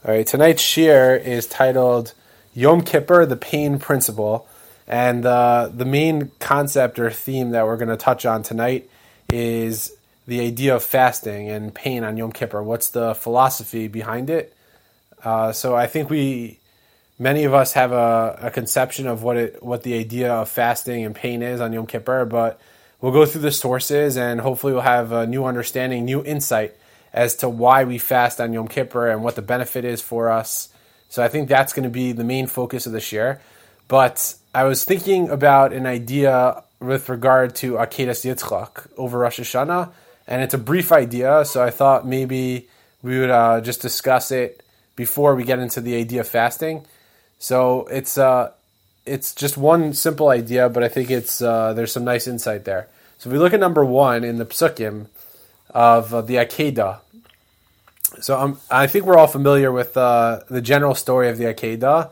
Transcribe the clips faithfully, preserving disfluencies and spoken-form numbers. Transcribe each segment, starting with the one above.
All right, tonight's shir is titled Yom Kippur, the Pain Principle. And uh, the main concept or theme that we're going to touch on tonight is the idea of fasting and pain on Yom Kippur. What's the philosophy behind it? Uh, so I think we, many of us have a, a conception of what it, what the idea of fasting and pain is on Yom Kippur, but we'll go through the sources and hopefully we'll have a new understanding, new insight as to why we fast on Yom Kippur and what the benefit is for us. So I think that's going to be the main focus of the shir. But I was thinking about an idea with regard to Akedas Yitzchak over Rosh Hashanah, and it's a brief idea, so I thought maybe we would uh, just discuss it before we get into the idea of fasting. So it's uh, it's just one simple idea, but I think it's uh, there's some nice insight there. So if we look at number one in the Psukim of uh, the Akedah, so um, I think we're all familiar with uh, the general story of the Akedah.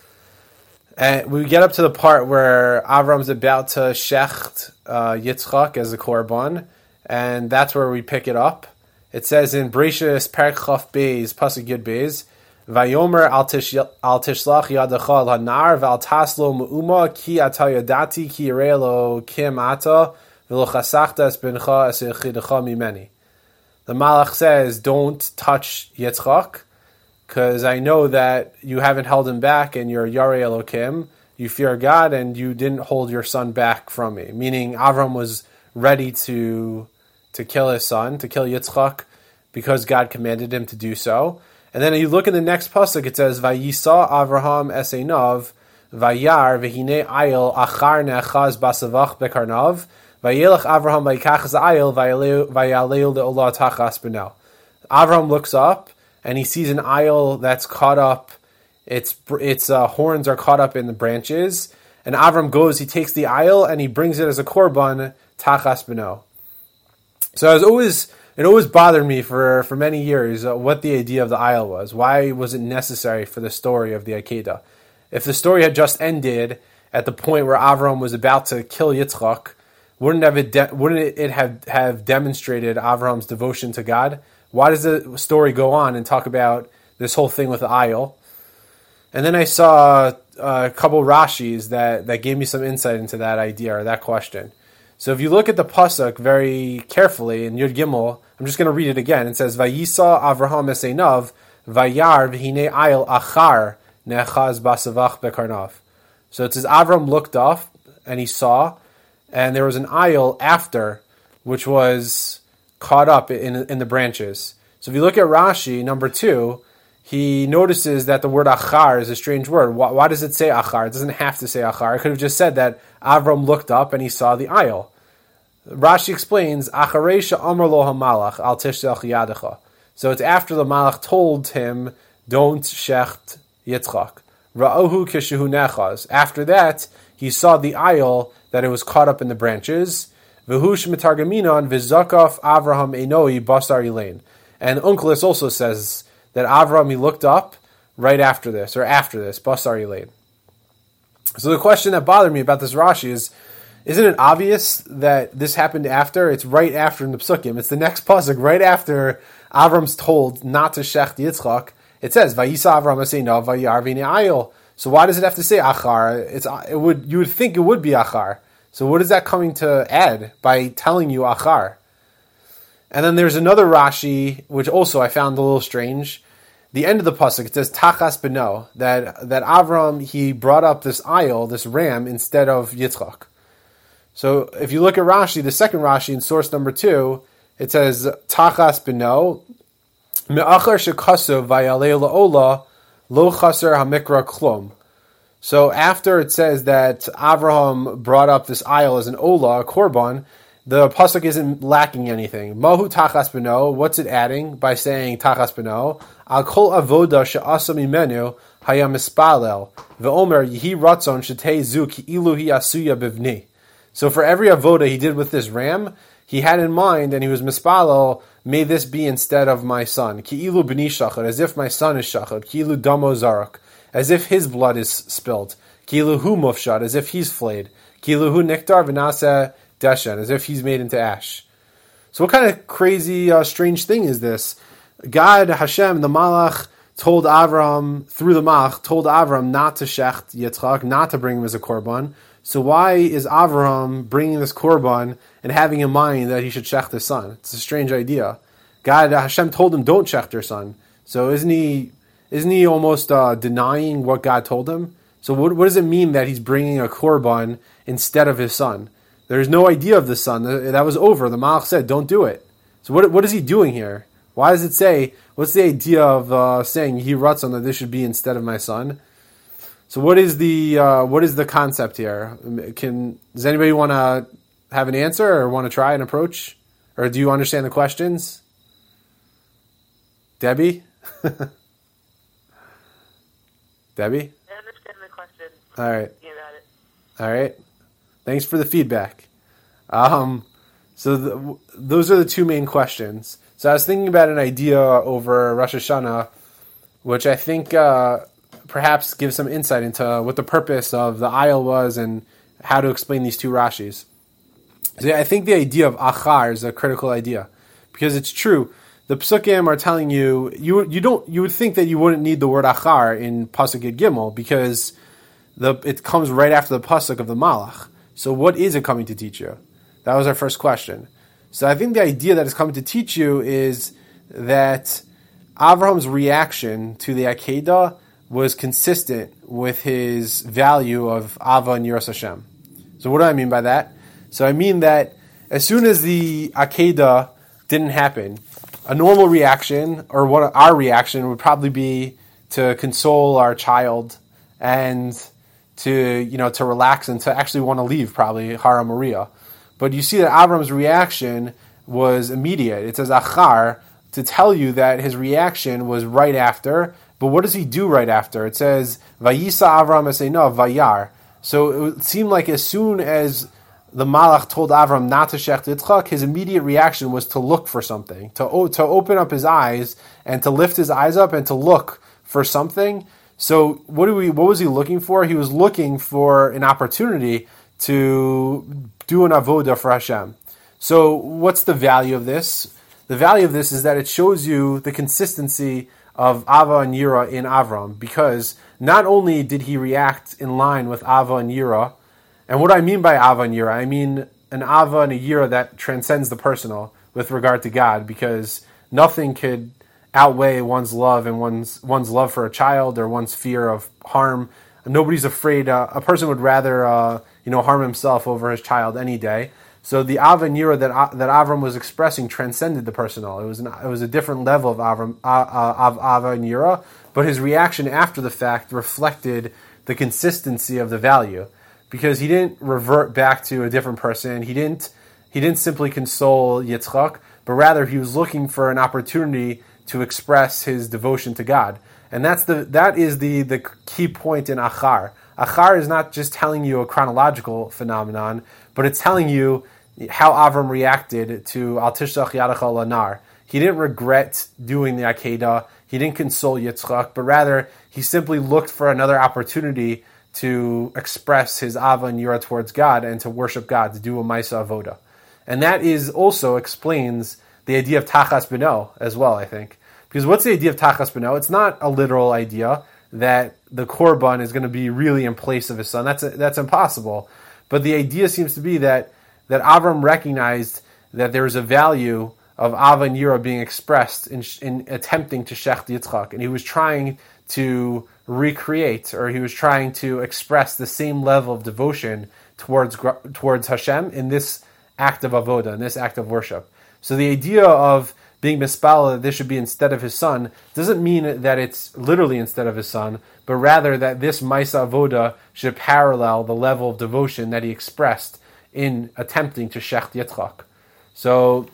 And we get up to the part where Avram's about to shecht uh, Yitzchak as a korban, and that's where we pick it up. It says in Bereshis Perek Chaf Beis, Pasuk Yud Beis, Vayomer al tishlach yadacha al hanar v'al taslo me'uma ki ata yadati ki yireilo kim ata v'lo chasachta es bencha es yichidecha mimeni. The Malach says, don't touch Yitzchak, because I know that you haven't held him back and you're Yarei Elokim, you fear God, and you didn't hold your son back from me. Meaning Avram was ready to to kill his son, to kill Yitzchak, because God commanded him to do so. And then you look in the next pasuk, it says, Vayisa Avraham es einav, Vayar v'hine ayil achar ne'achaz basavach bekarnav, Vayelech Avraham vayikach es ayil vayaleu le'olah tachas b'neo. Avram looks up, and he sees an aisle that's caught up, its its uh, horns are caught up in the branches, and Avram goes, he takes the aisle, and he brings it as a korban, tachas b'no. So it was always, it always bothered me for, for many years uh, what the idea of the aisle was. Why was it necessary for the story of the Akedah? If the story had just ended at the point where Avram was about to kill Yitzchak, wouldn't, have it, de- wouldn't it have, have demonstrated Avram's devotion to God? Why does the story go on and talk about this whole thing with the aisle? And then I saw a couple Rashis that, that gave me some insight into that idea or that question. So if you look at the pasuk very carefully in Yud Gimel, I'm just going to read it again. It says, Vayisa Avraham es einav, Vayar v'hine ayil achar ne'achaz basavach bekarnav. So it says Avram looked up and he saw, and there was an aisle after, which was caught up in in the branches. So if you look at Rashi, number two, he notices that the word achar is a strange word. Why, why does it say achar? It doesn't have to say achar. It could have just said that Avram looked up and he saw the aisle. Rashi explains, acharei she'amar lo hamalach al tishlach yadecha. So it's after the malach told him, don't shecht Yitzchak. Ra'ohu kishehu nechaz. After that, he saw the aisle, that it was caught up in the branches. V'hush mitargaminon v'zakaf Avraham enoi basar ilain. And Onkelos also says that Avraham, he looked up right after this, or after this, basar ilain. So the question that bothered me about this Rashi is, isn't it obvious that this happened after? It's right after in the Psukim. It's the next pasuk, right after Avram's told not to shecht Yitzchak. It says, Vayisa Avram eseinav vayar v'hine ayil. So why does it have to say achar? It's it would you would think it would be achar. So what is that coming to add by telling you achar? And then there's another Rashi, which also I found a little strange. The end of the pasuk, it says tachas b'no, that that Avram, he brought up this aisle, this ram, instead of Yitzchak. So if you look at Rashi, the second Rashi in source number two, it says tachas b'no, me'achar shekasuv vayalei la'olah lo chaser hamikra klum. So after it says that Avraham brought up this aisle as an olah, a korban, the pasuk isn't lacking anything. Mahu tachas b'no, what's it adding by saying tachas b'no? Al kol avoda she'asa mimenu haya mispalel ve'omer yihi ratzon shetei zu ki ilu hi asuya bivni. So for every avoda he did with this ram, he had in mind, and he was mispalel, may this be instead of my son. Ki ilu b'ni shachar, as if my son is shachar. Ki ilu damo zarak, as if his blood is spilled. Kilu hu mufshad, as if he's flayed. Kilu hu niktar v'naseh deshen, as if he's made into ash. So what kind of crazy, uh, strange thing is this? God, Hashem, the Malach, told Avram, through the Malach, told Avram not to shecht Yitzchak, not to bring him as a korban. So why is Avram bringing this korban and having in mind that he should shecht his son? It's a strange idea. God, Hashem told him, don't shecht your son. So isn't he isn't he almost uh, denying what God told him? So what, what does it mean that he's bringing a korban instead of his son? There's no idea of the son. That was over. The Malach said, don't do it. So what what is he doing here? Why does it say, what's the idea of uh, saying he ratzon that this should be instead of my son? So what is the uh, what is the concept here? Can does anybody want to have an answer or want to try an approach? Or do you understand the questions? Debbie? Debbie? I understand the question. All right. You got it. All right. Thanks for the feedback. Um, so the, those are the two main questions. So I was thinking about an idea over Rosh Hashanah, which I think uh, perhaps gives some insight into what the purpose of the aisle was and how to explain these two Rashis. So yeah, I think the idea of achar is a critical idea because it's true. The Psukim are telling you you you don't you would think that you wouldn't need the word achar in Pasuk Yud Gimel because the it comes right after the Pasuk of the Malach. So what is it coming to teach you? That was our first question. So I think the idea that it's coming to teach you is that Avraham's reaction to the Akedah was consistent with his value of Ava and Yiras Hashem. So what do I mean by that? So I mean that as soon as the Akedah didn't happen, a normal reaction, or what our reaction would probably be to console our child and to, you know, to relax and to actually want to leave, probably Hara Maria. But you see that Avram's reaction was immediate. It says achar to tell you that his reaction was right after. But what does he do right after? It says Vayisa Avram Eseinav Vayar. So it would seem like as soon as the Malach told Avram not to shecht Yitzchak, his immediate reaction was to look for something, to to open up his eyes and to lift his eyes up and to look for something. So what do we? What was he looking for? He was looking for an opportunity to do an avoda for Hashem. So what's the value of this? The value of this is that it shows you the consistency of Ava and Yira in Avram, because not only did he react in line with Ava and Yira, and what I mean by Ava and Yira, I mean an Ava and a Yira that transcends the personal with regard to God, because nothing could outweigh one's love and one's one's love for a child or one's fear of harm. Nobody's afraid. Uh, a person would rather uh, you know harm himself over his child any day. So the Ava and Yira that uh, that Avram was expressing transcended the personal. It was an, it was a different level of Avram, uh, uh, of Ava and Yira, but his reaction after the fact reflected the consistency of the value, because he didn't revert back to a different person. He didn't he didn't simply console Yitzchak, but rather he was looking for an opportunity to express his devotion to God. And that's the that is the, the key point in Achar. Achar is not just telling you a chronological phenomenon, but it's telling you how Avram reacted to Al Tishtach Yadacha Lanar. He didn't regret doing the Akedah. He didn't console Yitzchak, but rather he simply looked for another opportunity to express his Ava and Yira towards God and to worship God, to do a Maisa Avoda. And that is also explains the idea of Tachas B'no as well, I think. Because what's the idea of Tachas B'no? It's not a literal idea that the Korban is going to be really in place of his son. That's a, that's impossible. But the idea seems to be that that Avram recognized that there is a value of Ava and Yira being expressed in, in attempting to shecht Yitzchak, and he was trying to recreate, or he was trying to express the same level of devotion towards towards Hashem in this act of avoda, in this act of worship. So the idea of being mispal that this should be instead of his son doesn't mean that it's literally instead of his son, but rather that this Maisa Avoda should parallel the level of devotion that he expressed in attempting to shecht Yitzchak. So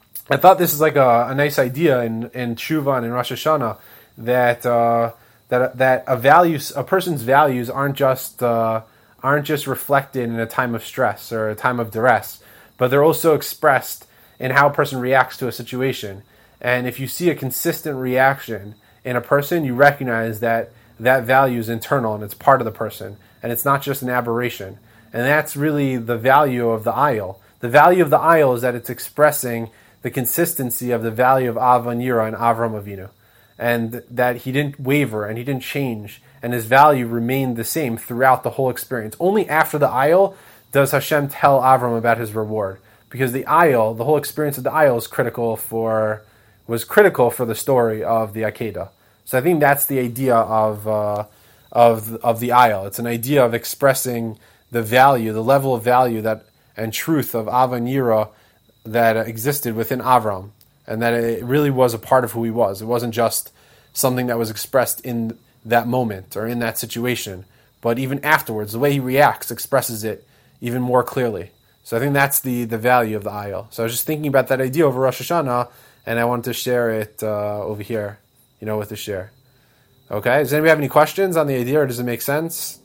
I thought this is like a, a nice idea in, in Tshuva and in Rosh Hashanah, that uh, that that a values a person's values aren't just uh, aren't just reflected in a time of stress or a time of duress, but they're also expressed in how a person reacts to a situation. And if you see a consistent reaction in a person, you recognize that that value is internal and it's part of the person, and it's not just an aberration. And that's really the value of the aisle. The value of the aisle is that it's expressing the consistency of the value of Ava and Yira and Avram Avinu. and that he didn't waver and he didn't change, and his value remained the same throughout the whole experience. Only after the Ayil does Hashem tell Avram about his reward, because the Ayil, the whole experience of the Ayil, is critical for was critical for the story of the Akedah. So I think that's the idea of uh, of of the Ayil. It's an idea of expressing the value, the level of value that and truth of Ava and Yira that existed within Avram, and that it really was a part of who he was. It wasn't just something that was expressed in that moment or in that situation, but even afterwards, the way he reacts expresses it even more clearly. So I think that's the, the value of the Ayil. So I was just thinking about that idea over Rosh Hashanah, and I wanted to share it uh, over here, you know, with the share. Okay, does anybody have any questions on the idea, or does it make sense?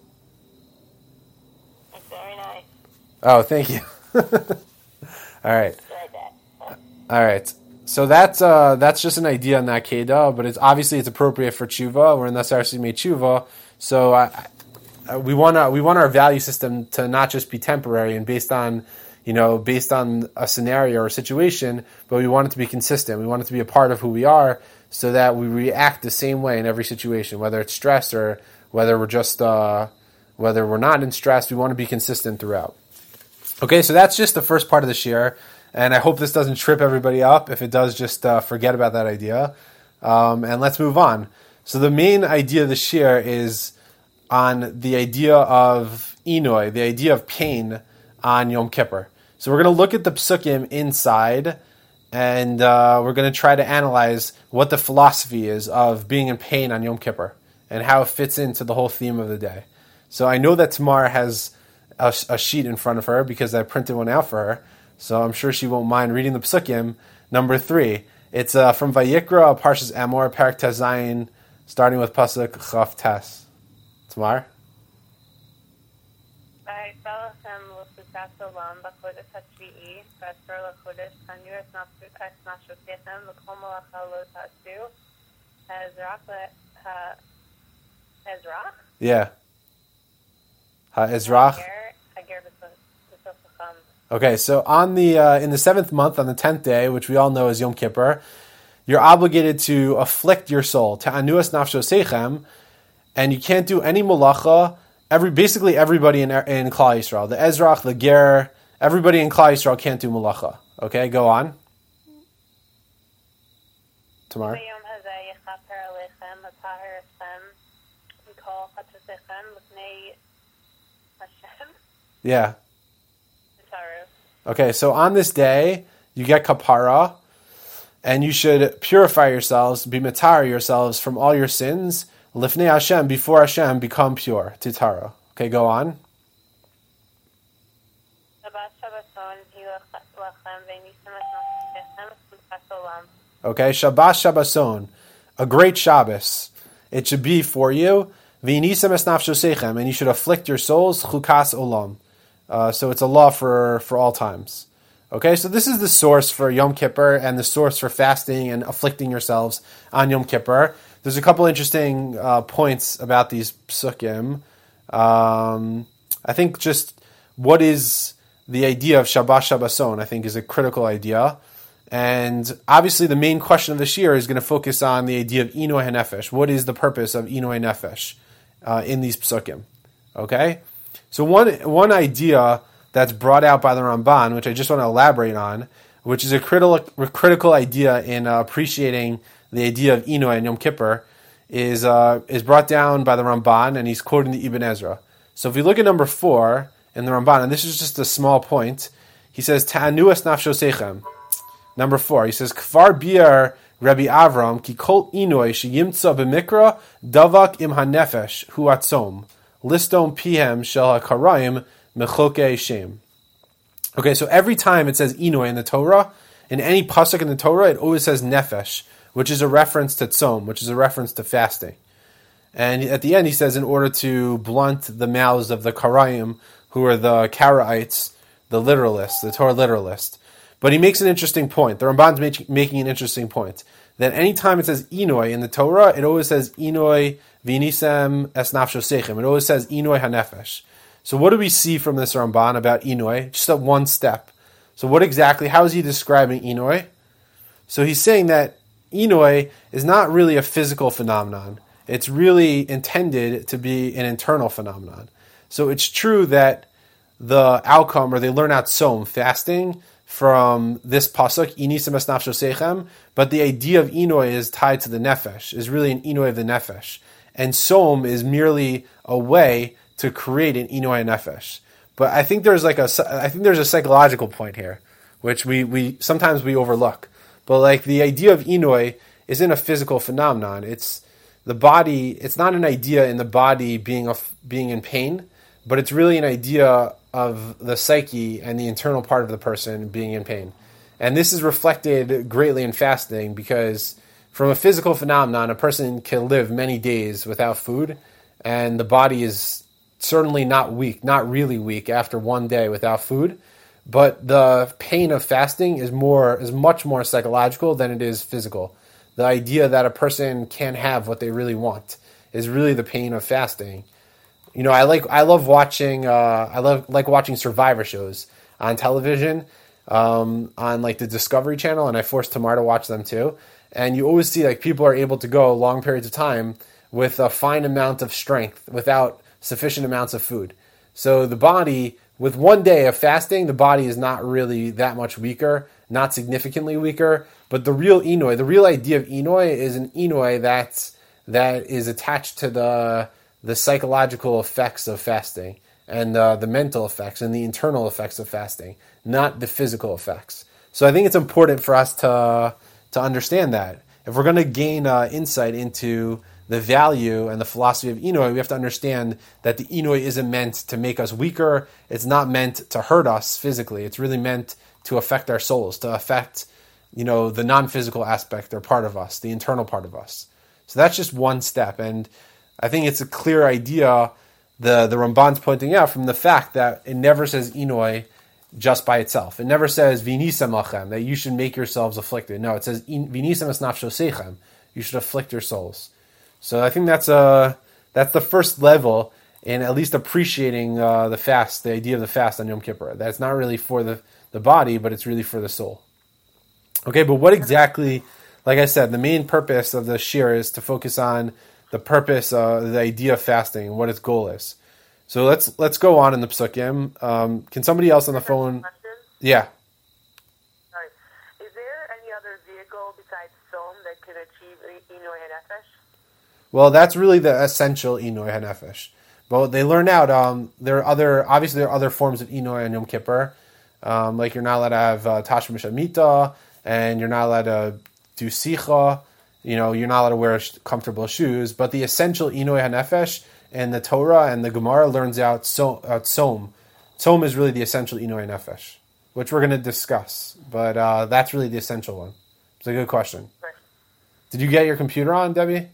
It's very nice. Oh, thank you. All right. All right. So that's uh, that's just an idea in that Kedah, but it's obviously it's appropriate for tshuva. We're in the Sarsi made tshuva, so I, I, we want to we want our value system to not just be temporary and based on, you know, based on a scenario or a situation, but we want it to be consistent. We want it to be a part of who we are, so that we react the same way in every situation, whether it's stress or whether we're just uh, whether we're not in stress. We want to be consistent throughout. Okay, so that's just the first part of the share. And I hope this doesn't trip everybody up. If it does, just uh, forget about that idea. Um, and let's move on. So the main idea of the shir is on the idea of Inoi, the idea of pain on Yom Kippur. So we're going to look at the psukim inside, and uh, we're going to try to analyze what the philosophy is of being in pain on Yom Kippur and how it fits into the whole theme of the day. So I know that Tamar has a, a sheet in front of her because I printed one out for her. So I'm sure she won't mind reading the psukim. Number three, it's uh, from Vayikra, Parshas Emor, Parak Tezayin, starting with pasuk Chaf Tes. Tamar? Yeah. Ha-Ezrach. Okay, so on the uh, in the seventh month, on the tenth day, which we all know is Yom Kippur, you're obligated to afflict your soul, ta'anuas nafsho seichem, and you can't do any malacha. Every basically everybody in in Klal Yisrael, the Ezrach, the Ger, everybody in Klal Yisrael can't do malacha. Okay, go on. Tamar. Yeah. Okay, so on this day, you get kapara, and you should purify yourselves, be matar yourselves from all your sins, lifnei Hashem, before Hashem, become pure, titara. Okay, go on. Okay, Shabbat Shabbason, a great Shabbos. It should be for you, v'nisam es nafshosechem, and you should afflict your souls, chukas olam. Uh, so it's a law for, for all times. Okay, so this is the source for Yom Kippur and the source for fasting and afflicting yourselves on Yom Kippur. There's a couple interesting uh, points about these psukim. Um, I think just what is the idea of Shabbat Shabbason, I think, is a critical idea. And obviously the main question of this year is going to focus on the idea of Inoi HaNefesh. What is the purpose of Inoi Nefesh uh, in these psukim? Okay? So one one idea that's brought out by the Ramban, which I just want to elaborate on, which is a critical critical idea in uh, appreciating the idea of Inoi and Yom Kippur, is uh, is brought down by the Ramban, and he's quoting the Ibn Ezra. So if we look at number four in the Ramban, and this is just a small point, he says Ta'anuas nafshosechem. Number four, he says Kfar biar Rabbi Avram ki kol Inoi sheyimtza b'mikra davak im hanefesh hu atzom. Listom pihem shel hakarayim mechoke shem. Okay, so every time it says Inoi in the Torah, in any pasuk in the Torah, it always says nefesh, which is a reference to tzom, which is a reference to fasting. And at the end, he says, in order to blunt the mouths of the karayim, who are the Karaites, the literalists, the Torah literalists. But he makes an interesting point. The Ramban's make, making an interesting point. That any time it says Inoi in the Torah, it always says Inoi v'nisem es nafshosechem. It always says Inoi hanefesh. So what do we see from this Ramban about Inoi? Just at one step. So what exactly, how is he describing Inoi? So he's saying that Inoi is not really a physical phenomenon. It's really intended to be an internal phenomenon. So it's true that the outcome, or they learn out som, fasting, from this pasuk, inisem es nafsho sechem, but the idea of inoi is tied to the nefesh, is really an inoi of the nefesh. And som is merely a way to create an inoi nefesh. But I think there's like a, I think there's a psychological point here, which we, we sometimes we overlook. But like the idea of inoi isn't a physical phenomenon. It's the body. It's not an idea in the body being a, being in pain, but it's really an idea of the psyche and the internal part of the person being in pain. And this is reflected greatly in fasting, because from a physical phenomenon, a person can live many days without food, and the body is certainly not weak, not really weak after one day without food. But the pain of fasting is more, is much more psychological than it is physical. The idea that a person can't have what they really want is really the pain of fasting. You know, I like, I love watching, uh, I love like watching Survivor shows on television, um, on like the Discovery Channel, and I forced Tamar to watch them too. And you always see like people are able to go long periods of time with a fine amount of strength without sufficient amounts of food. So the body, with one day of fasting, the body is not really that much weaker, not significantly weaker. But the real inoi, the real idea of inoi is an inoi that's, that is attached to the the psychological effects of fasting, and uh, the mental effects and the internal effects of fasting, not the physical effects. So I think it's important for us to to understand that. If we're going to gain uh, insight into the value and the philosophy of inoi, we have to understand that the inoi isn't meant to make us weaker. It's not meant to hurt us physically. It's really meant to affect our souls, to affect, you know, the non-physical aspect or part of us, the internal part of us. So that's just one step. And I think it's a clear idea, the, the Ramban's pointing out, from the fact that it never says inoi just by itself. It never says vinisem lachem, that you should make yourselves afflicted. No, it says vinisem es nafsho sechem, you should afflict your souls. So I think that's a, that's the first level in at least appreciating uh, the fast, the idea of the fast on Yom Kippur. That it's not really for the, the body, but it's really for the soul. Okay, but what exactly, like I said, the main purpose of the shir is to focus on the purpose, uh, the idea of fasting, and what its goal is. So let's let's go on in the psukim. Um, can somebody else on the phone? Yeah. Sorry. Is there any other vehicle besides som that can achieve inoi hanefesh? Well, that's really the essential inoi hanefesh. But they learn out. Um, there are other, obviously, there are other forms of inoi on Yom Kippur. Um, like you're not allowed to have uh, tashmish amita, and you're not allowed to do sicha. You know, you're not allowed to wear comfortable shoes, but the essential inoi hanefesh and the Torah and the Gemara learns out so, uh, tzom. Tzom is really the essential inoi hanefesh, which we're going to discuss, but uh, that's really the essential one. It's a good question. Right. Did you get your computer on, Debbie?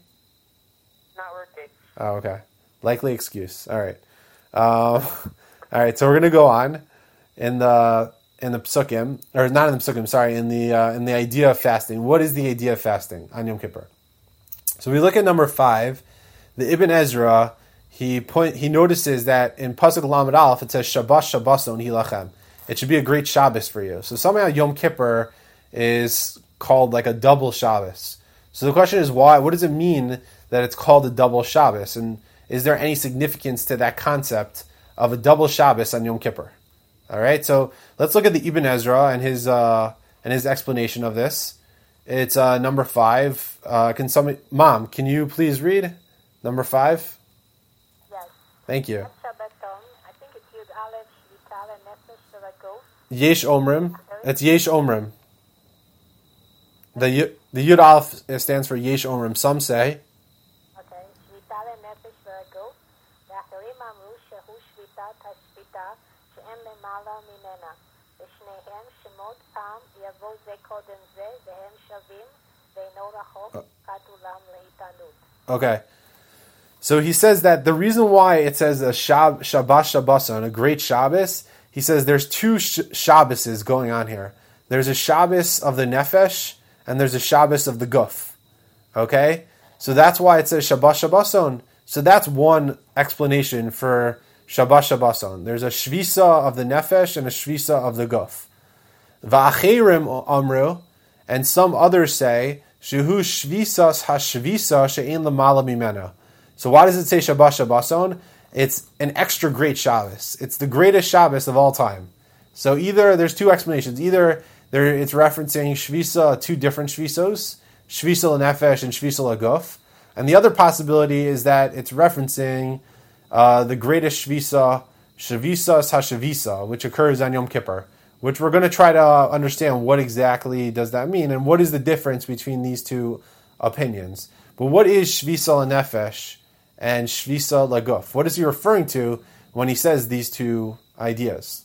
Not working. Oh, okay. Likely excuse. All right. Uh, all right, so we're going to go on in the in the psukim, or not in the psukim, sorry, in the uh, in the idea of fasting. What is the idea of fasting on Yom Kippur? So we look at number five. The Ibn Ezra, he point he notices that in pasuk Lamed Aleph it says Shabbos Shabboson Hilachem. It should be a great Shabbos for you. So somehow Yom Kippur is called like a double Shabbos. So the question is why? What does it mean that it's called a double Shabbos? And is there any significance to that concept of a double Shabbos on Yom Kippur? All right, so let's look at the Ibn Ezra and his uh, and his explanation of this. It's uh, number five. Uh, can somebody, Mom, can you please read number five? Yes. Thank you. Shabbaton. I think it's Yud Aleph Shvital and Nefesh V'Ragos. Yesh Omrim. It's Yesh Omrim. The y- the Yud Aleph stands for Yesh Omrim. Some say. Okay. Shvital and Nefesh V'Ragos. V'acharim amru shehu shvitat hashvita she'en lemala minena. V'shnehem shemot pam yavo ze kodem ze ve'hem shavim ve'no rachok kadulam leitanut. Okay. So he says that the reason why it says a Shab, Shabbat Shabboson, a great Shabbos, he says there's two sh- Shabboses going on here. There's a Shabbos of the Nefesh, and there's a Shabbos of the Guf. Okay? So that's why it says Shabbat Shabboson. So that's one explanation for Shabbat Shabboson. There's a Shvisa of the Nefesh and a Shvisa of the Guf. Va'achirim Amru, and some others say, shehu shvisas hashvisa she'en lamala mimena. So why does it say Shabbat Shabboson? It's an extra great Shabbos. It's the greatest Shabbos of all time. So either, there's two explanations. Either there it's referencing Shvisa, two different Shvisos, Shvisa l'nefesh and Shvisa l'guf. And the other possibility is that it's referencing uh, the greatest Shvisa, Shavisas HaShavisa, which occurs on Yom Kippur, which we're going to try to understand what exactly does that mean and what is the difference between these two opinions. But what is Shvisa l'nefesh and Shvisa l'guf? What is he referring to when he says these two ideas?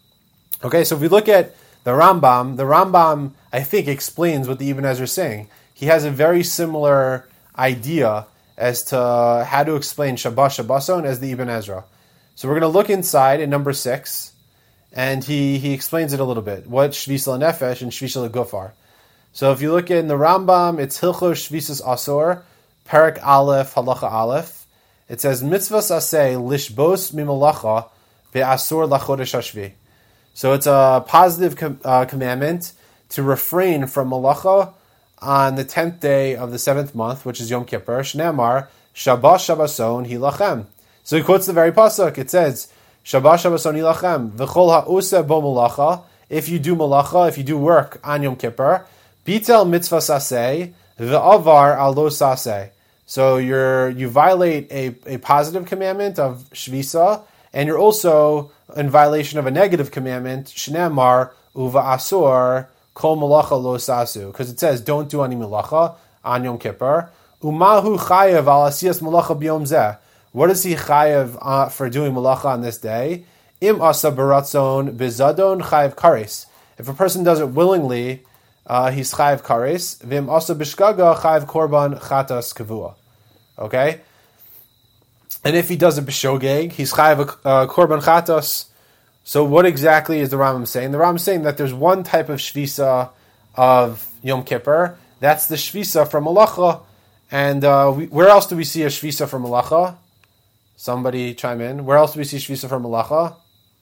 Okay, so if we look at the Rambam, the Rambam, I think, explains what the Ibn Ezra is saying. He has a very similar idea as to how to explain Shabbat Shabboson as the Ibn Ezra. So we're going to look inside at number six, and he, he explains it a little bit, what Shvisa l'nefesh and Shvisa l'guf are. So if you look in the Rambam, it's Hilchos Shvisas Asor, Perek Aleph, Halacha Aleph. It says, Mitzvahs aseh lishbos mimalacha ve'asor lachodesh hashvi. So it's a positive com- uh, commandment to refrain from malacha on the tenth day of the seventh month, which is Yom Kippur. Shneamar, Shabbat Shabboson hilachem. So he quotes the very pasuk. It says, Shabbat Shabboson hilachem. V'chol ha'useh bo malacha. If you do malacha, if you do work on Yom Kippur, bitel mitzvah saseh, v'avar al lo saseh. So you're you violate a, a positive commandment of Shvisa, and you're also in violation of a negative commandment, Shneamar uva asur kol malacha lo sasu, because it says don't do any malacha on Yom Kippur. Umahu chayev al asiyas malacha b'yom zeh. What is he chayev uh, for doing malacha on this day? Im asa baratzon bizadon chayev kares. If a person does it willingly, uh, he's chayev kares. Vim asa bishgaga chayev korban chatas kavua. Okay. And if he does a b'shogeg, he's chayav a uh, korban chatos. So what exactly is the Rambam saying? The Rambam is saying that there's one type of shvisa of Yom Kippur. That's the shvisa from malacha. And uh, we, where else do we see a shvisa from malacha? Somebody chime in. Where else do we see shvisa from malacha?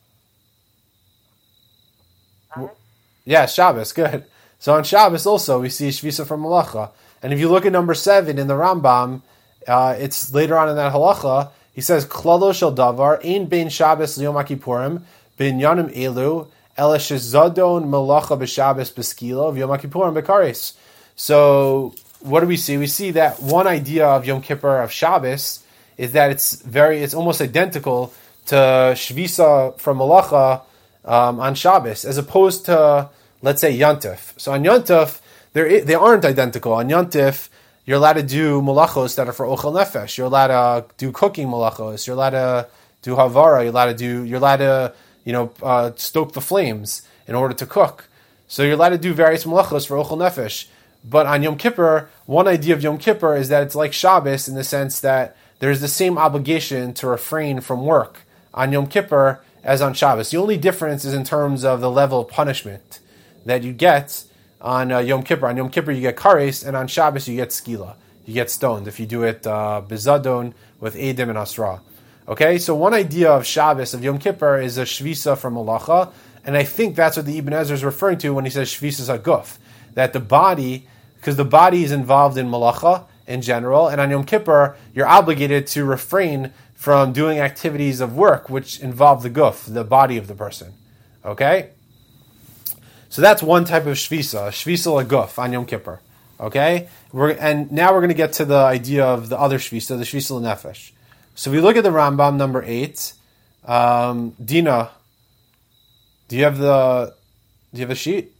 Shabbos? Yeah, Shabbos. Good. So on Shabbos also we see shvisa from malacha. And if you look at number seven in the Rambam, Uh, it's later on in that halacha, he says, Klalo shel davar, ein bein Shabbos liyom HaKippurim, bein yanim elu, ela shezadon melacha b'Shabbos b'skila, v'yom HaKippurim b'kares. So, what do we see? We see that one idea of Yom Kippur, of Shabbos, is that it's very, it's almost identical to Shvisa from Malacha um, on Shabbos, as opposed to, let's say, Yontif. So on Yontif, they aren't identical. On Yontif, you're allowed to do malachos that are for ochel nefesh. You're allowed to do cooking malachos. You're allowed to do havara. You're allowed to do. You're allowed to, you know, uh, stoke the flames in order to cook. So you're allowed to do various malachos for ochel nefesh. But on Yom Kippur, one idea of Yom Kippur is that it's like Shabbos in the sense that there's the same obligation to refrain from work on Yom Kippur as on Shabbos. The only difference is in terms of the level of punishment that you get on uh, Yom Kippur. On Yom Kippur you get kares, and on Shabbos you get skila. You get stoned if you do it uh, bizadon with edim and asra. Okay, so one idea of Shabbos, of Yom Kippur, is a shvisa from malacha, and I think that's what the Ibn Ezra is referring to when he says shvisas haguf, that the body, because the body is involved in malacha in general, and on Yom Kippur you're obligated to refrain from doing activities of work which involve the guf, the body of the person. Okay? So that's one type of shvisa, shvisa l'guf on Yom Kippur. Okay? We're, and now we're going to get to the idea of the other shvisa, the shvisa l'nefesh. So we look at the Rambam, number eight. Um, Dina, do you have the, do you have a sheet?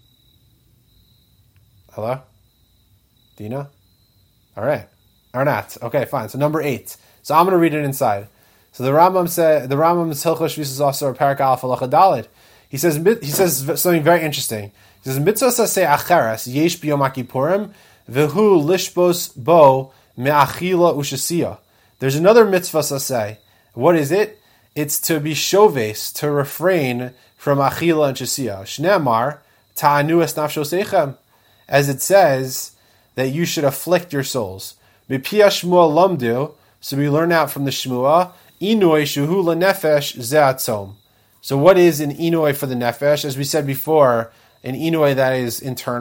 Hello? Dina? All right. Arnat. Okay, fine. So number eight. So I'm going to read it inside. So the Rambam said, the Rambam is Hilchos Shvisas Asor Parak Aleph Halacha Daled. He says he says something very interesting. He says mitzvah saseh acheres yesh b'yom HaKippurim v'hu lishbos bo me'achila u'shasiya. There's another mitzvah saseh. What is it? It's to be shoves, to refrain from achila and shasiya. Shneamar ta'anu es nafsho seichem, as it says that you should afflict your souls. B'piyah shmua lamdu. So we learn out from the shmua inoi shuhu lenefesh ze'atzom. So what is an inoi for the nefesh? As we said before, an inoi that is internal,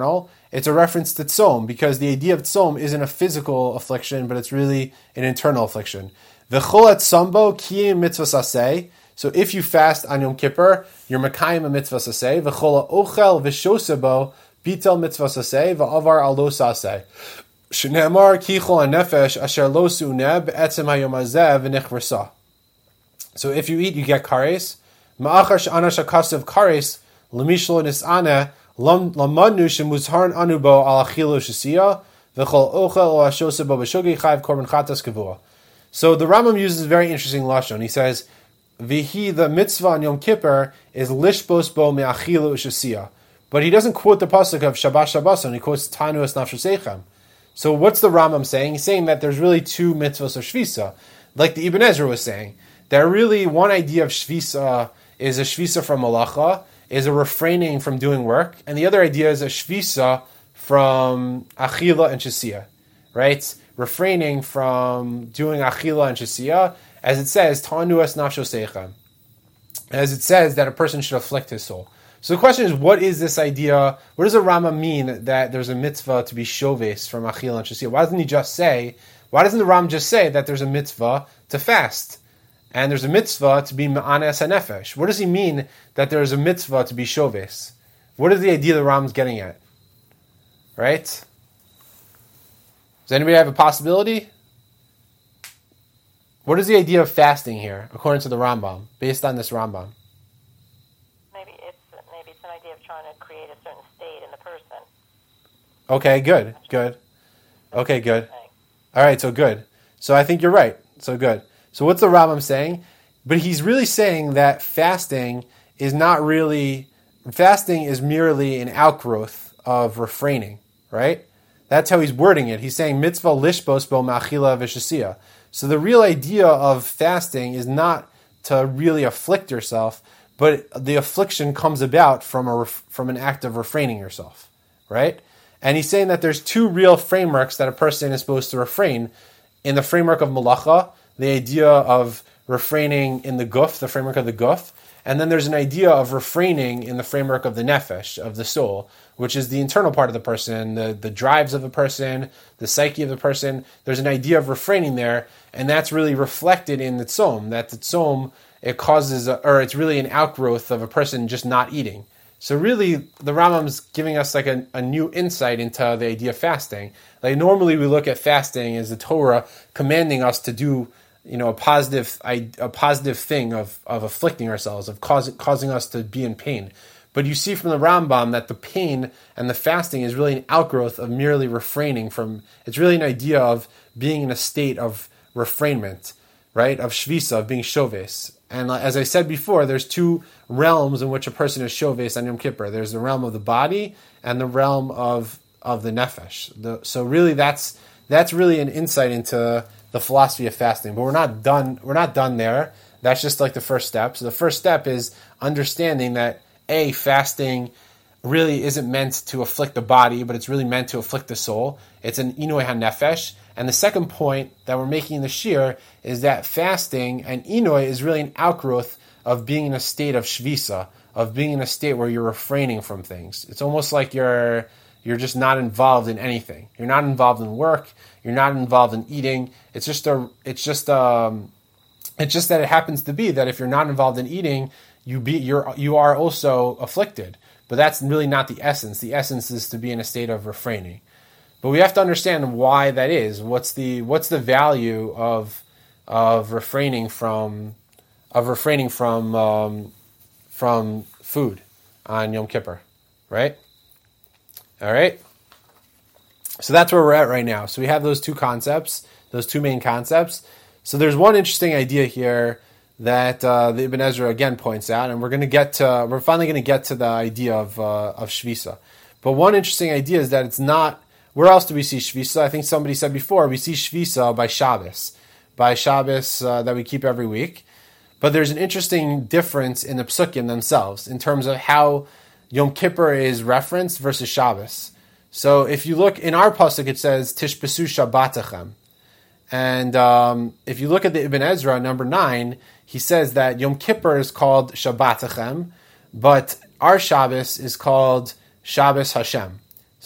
it's a reference to tzom, because the idea of tzom isn't a physical affliction, but it's really an internal affliction. V'chol etzombo kiyim mitzvahs aseh. So if you fast on Yom Kippur, you're mekayim a mitzvahs aseh. V'chol ochel v'shosebo bitel mitzvahs aseh v'avar al los aseh. Shneimar kichol hanefesh asher lo su'neh be'etzem hayom hazeh v'nichrasa. So if you eat, you get kares. Ma'achar she'ana shakasav kares l'mishlo nis'aneh lamadnu shemuzharan anubo al achilo shesiya v'chol ochel o hashosebo b'shogi chayv korban chatas kavua. So the Rambam uses a very interesting lashon. He says, "Vihi the mitzvah on Yom Kippur is lishbos bo me'achilo shesiya," but he doesn't quote the pasuk of Shabbat Shabbason. He quotes Tanu es nafshosechem. So what's the Rambam saying? He's saying that there's really two mitzvahs of shvisa, like the Ibn Ezra was saying. That really one idea of shvisa is a shvisa from malacha, is a refraining from doing work, and the other idea is a shvisa from achila and shesiya, right? Refraining from doing achila and shesiya, as it says, Tanu es nafshosechem, as it says that a person should afflict his soul. So the question is, what is this idea? What does the Rama mean that there's a mitzvah to be shoves from achila and shesiya? Why doesn't he just say? Why doesn't the Ram just say that there's a mitzvah to fast? And there's a mitzvah to be ma'anes hanefesh. What does he mean that there's a mitzvah to be shoves? What is the idea the Ram's getting at? Right? Does anybody have a possibility? What is the idea of fasting here, according to the Rambam, based on this Rambam? Maybe it's maybe it's an idea of trying to create a certain state in the person. Okay, good, good. Okay, good. All right, so good. So I think you're right. So good. So what's the Rambam saying? But he's really saying that fasting is not really, fasting is merely an outgrowth of refraining, right? That's how he's wording it. He's saying mitzvah lishbos bo ma'achila v'shesiya. So the real idea of fasting is not to really afflict yourself, but the affliction comes about from a from an act of refraining yourself, right? And he's saying that there's two real frameworks that a person is supposed to refrain. In the framework of malacha, the idea of refraining in the guf, the framework of the guf, and then there's an idea of refraining in the framework of the nefesh, of the soul, which is the internal part of the person, the, the drives of the person, the psyche of the person. There's an idea of refraining there, and that's really reflected in the tzom, that the tzom, it causes, a, or it's really an outgrowth of a person just not eating. So really, the Rambam's giving us like a, a new insight into the idea of fasting. Like normally we look at fasting as the Torah commanding us to do, you know, a positive, a positive thing of, of afflicting ourselves, of causing causing us to be in pain. But you see from the Rambam that the pain and the fasting is really an outgrowth of merely refraining from. It's really an idea of being in a state of refrainment, right? Of shvisa, of being shoves. And as I said before, there's two realms in which a person is shoves on Yom Kippur. There's the realm of the body and the realm of of the nefesh. The, so really, that's that's really an insight into the philosophy of fasting. But we're not done. We're not done there. That's just like the first step. So the first step is understanding that a fasting really isn't meant to afflict the body, but it's really meant to afflict the soul. It's an inui hanefesh. And the second point that we're making in the shir is that fasting and inui is really an outgrowth of being in a state of shvisa, of being in a state where you're refraining from things. It's almost like you're you're just not involved in anything. You're not involved in work. You're not involved in eating. It's just a. It's just um. It's just that it happens to be that if you're not involved in eating, you be you're you are also afflicted. But that's really not the essence. The essence is to be in a state of refraining. But we have to understand why that is. What's the what's the value of of refraining from of refraining from um, from food on Yom Kippur, right? All right. So that's where we're at right now. So we have those two concepts, those two main concepts. So there's one interesting idea here that uh, the Ibn Ezra again points out, and we're going to get to we're finally going to get to the idea of uh, of shvisa. But one interesting idea is that it's not. Where else do we see shvisa? I think somebody said before, we see shvisa by Shabbos, by Shabbos uh, that we keep every week. But there's an interesting difference in the psukim themselves in terms of how Yom Kippur is referenced versus Shabbos. So if you look in our pasuk, it says Tishbesu Shabbatachem, and um, if you look at the Ibn Ezra number nine, he says that Yom Kippur is called Shabbatachem, but our Shabbos is called Shabbos Hashem. So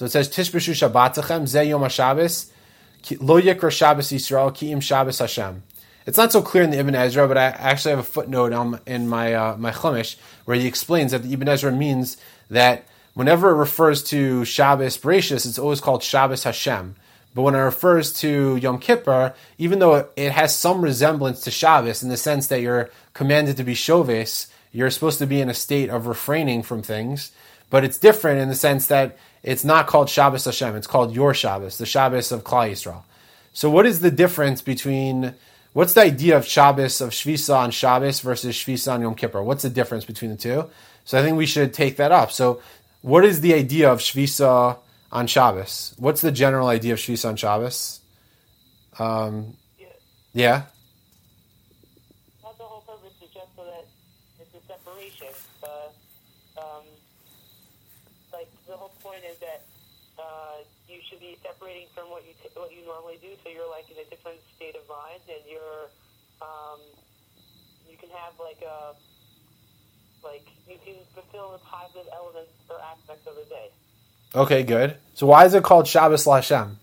So it says, Tishbeshu Shabbatachem, Ze Yom HaShabbos, Lo Yikra Shabbos Yisrael, Ki Im Shabbos Hashem. It's not so clear in the Ibn Ezra, but I actually have a footnote on, in my uh, my Chumash where he explains that the Ibn Ezra means that whenever it refers to Shabbos Bereshis, it's always called Shabbos Hashem. But when it refers to Yom Kippur, even though it has some resemblance to Shabbos in the sense that you're commanded to be shoves, you're supposed to be in a state of refraining from things, but it's different in the sense that it's not called Shabbos Hashem, it's called your Shabbos, the Shabbos of Klal Yisrael. So what is the difference between, what's the idea of Shabbos, of Shvisa on Shabbos versus Shvisa on Yom Kippur? What's the difference between the two? So I think we should take that up. So what is the idea of Shvisa on Shabbos? What's the general idea of Shvisa on Shabbos? Um, yeah. yeah? Not the whole purpose is just so that it's a separation. Uh, um, like, the whole point is that uh, you should be separating from what you t- what you normally do, so you're, like, in a different state of mind, and you're, um, you can have, like, a, like, you can fulfill the positive elements or aspects of the day. Okay, good. So why is it called Shabbos LaHashem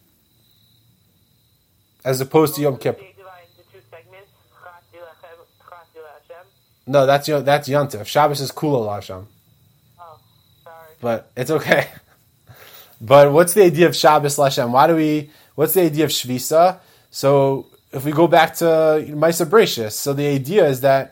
as opposed to Yom Kippur? They divide into two segments. Chas Dilachem, Chas Dilachem. No, that's that's Yontif. Shabbos is Kula LaHashem. Oh, sorry. But it's okay. But what's the idea of Shabbos LaHashem? Why do we? What's the idea of Shvisa? So if we go back to Maisa Bereshis, so the idea is that,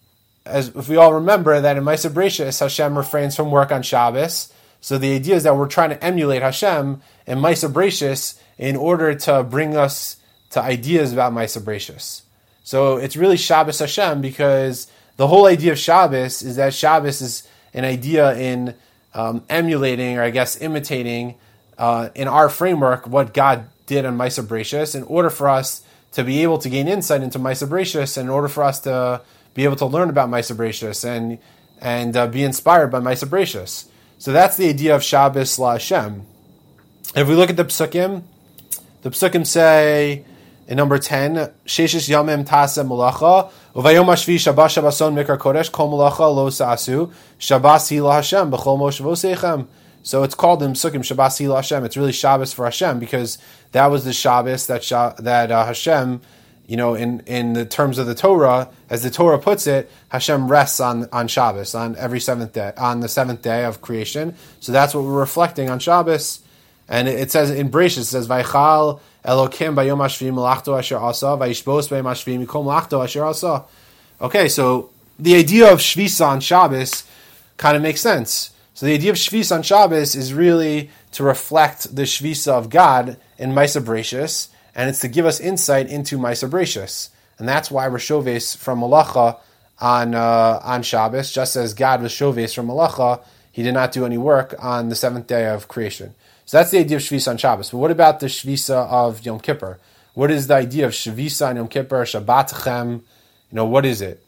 as if we all remember that in Maisa Bereshis, Hashem refrains from work on Shabbos. So the idea is that we're trying to emulate Hashem in Maisa Bereshis in order to bring us to ideas about Maisa Bereshis. So it's really Shabbos Hashem because the whole idea of Shabbos is that Shabbos is an idea in um, emulating, or I guess imitating, uh, in our framework, what God did on Maisa Bereshis in order for us to be able to gain insight into Maisa Bereshis, in order for us to be able to learn about Maisa Bereshis and, and uh, be inspired by Maisa Bereshis. So that's the idea of Shabbos LaHashem. If we look at the Psukim, the Psukim say in number ten, Sheshes Yamim Taseh Melacha, Uvayom Hashvi Shabbos Shabbason Mikra Kodesh Kol Melacha Lo Sa'asu Shabbos Hi LaHashem B'chol Moshavosechem. So it's called in Psukim Shabbos Hi LaHashem. It's really Shabbos for Hashem because that was the Shabbos that Sha- that uh, Hashem, you know, in, in the terms of the Torah, as the Torah puts it, Hashem rests on, on Shabbos, on every seventh day, on the seventh day of creation. So that's what we're reflecting on Shabbos. And it, it says in Bereshis, it says, Vaychal Elokim Bayom Hashvi Melachto Asher Asa, Vayishbos Bayom Hashvi Mikol Melachto Asher Asa. Okay, so the idea of Shvisa on Shabbos kind of makes sense. So the idea of Shvisa on Shabbos is really to reflect the Shvisa of God in Maisa Bereshis, and it's to give us insight into Maisa Bereshis. And that's why we're shoves from Malacha on uh, on Shabbos, just as God was shoves from Malacha. He did not do any work on the seventh day of creation. So that's the idea of Shvisa on Shabbos. But what about the Shvisa of Yom Kippur? What is the idea of Shvisa on Yom Kippur, Shabbatachem? You know, what is it?